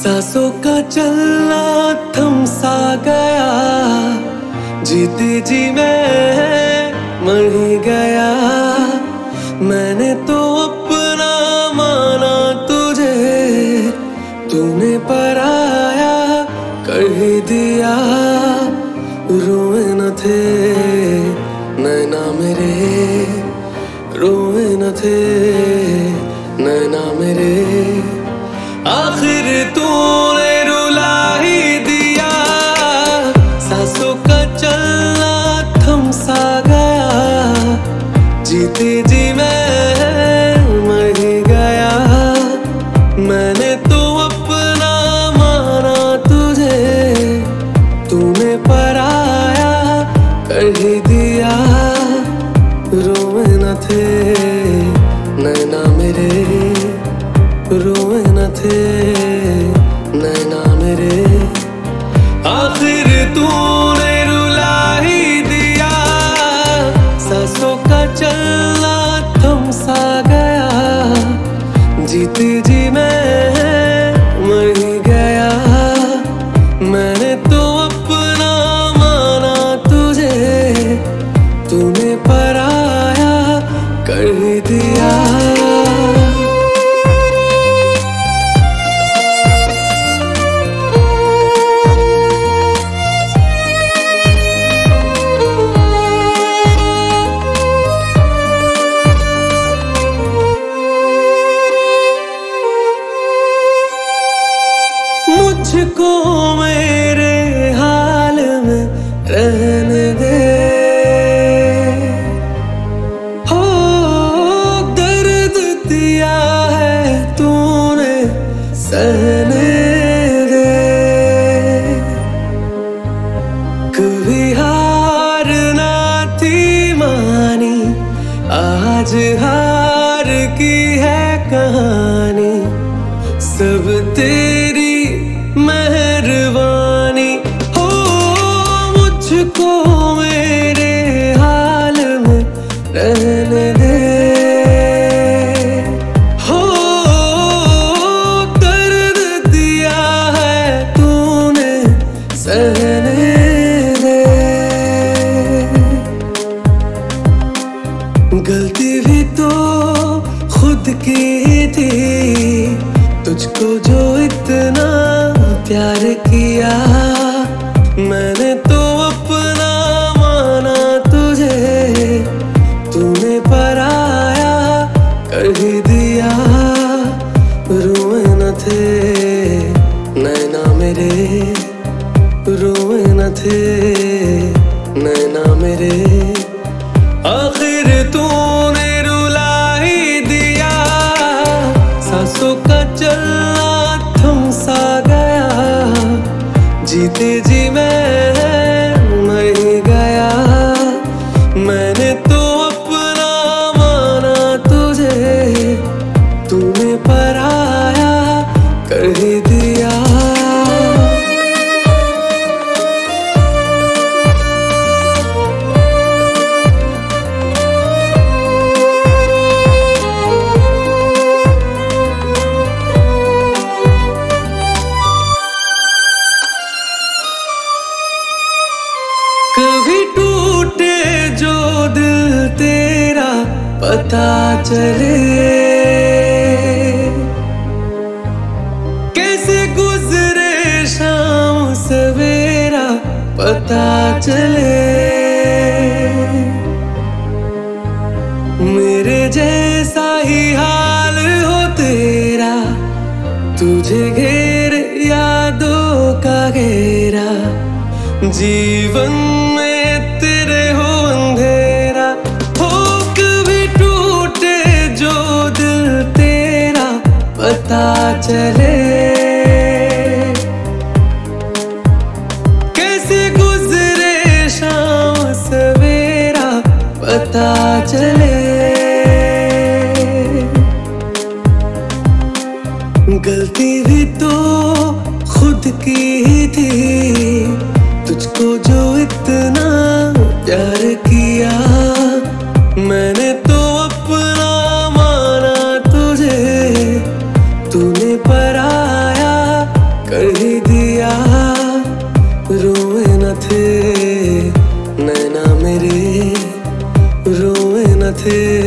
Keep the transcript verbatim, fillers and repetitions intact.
सांसों का चलना थम सा गया, जीते जी मैं मर ही गया। मैंने तो अपना माना तुझे, तूने पराया कर ही दिया। रोए न थे नैना मेरे, रोए न थे नैना मेरे, आखिर तूने रुला ही दिया। सांसों का चलना थम सा गया, जीते जी मैं मर ही गया। मैंने तो अपना माना तुझे, तूने पराया कर ही दिया। रोए न थे नैना मेरे, रोए न थे नैना मेरे, आखिर तूने रुला ही दिया। सांसों का चलना थम सा गया, जीते जी मैं मर ही गया। मैंने तो अपना माना तुझे, तूने पराया कर ही दिया। मुझको मेरे हाल में रहने दे, हो दर्द दिया है तूने सहने दे। कभी हार ना थी मानी, आज हार की है कहानी। सब तेरी मेहरबानी, हो मुझको मेरे हाल में रहने दे। हो दर्द दिया है तूने सहने दे। गलती भी तो खुद की थी, तुझको जो इतना प्यार किया। मैंने तो अपना माना तुझे, तूने पराया कर ही दिया। रोए न थे नैना मेरे, रोए न थे नैना मेरे, आखिर तूने रुला ही दिया। सांसों का चलना थम सा गया, जीते जी मैं मर ही गया। मैंने तो अपना माना तुझे, तूने पराया कर ही दिया। कभी टूटे जो दिल तेरा पता चले, कैसे गुजरे शाम सवेरा पता चले। मेरे जैसा ही हाल हो तेरा, तुझे घेर यादों का घेरा। जीवन में तेरे हो अंधेरा, हो कभी टूटे जो दिल तेरा पता चले। कैसे गुजरे शाम सवेरा पता चले। गलती भी तो खुद की ही थी, तुझको जो इतना प्यार किया। मैंने तो अपना माना तुझे, तूने पराया कर ही दिया, रोए न थे नैना मेरे, रोए न थे।